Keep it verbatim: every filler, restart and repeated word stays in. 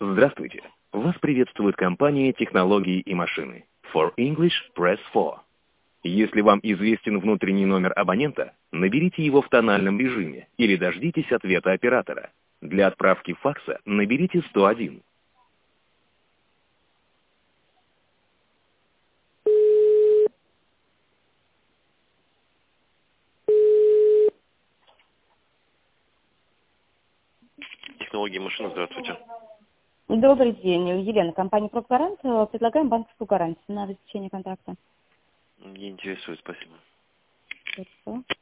Здравствуйте. Вас приветствует компания «Технологии и машины». For English, press four. Если вам известен внутренний номер абонента, наберите его в тональном режиме или дождитесь ответа оператора. Для отправки факса наберите сто один. Технологии машины, здравствуйте. Добрый день, Елена, компания «Прокгарант». Предлагаем банковскую гарантию на обеспечение контракта. Не интересует, спасибо. Хорошо.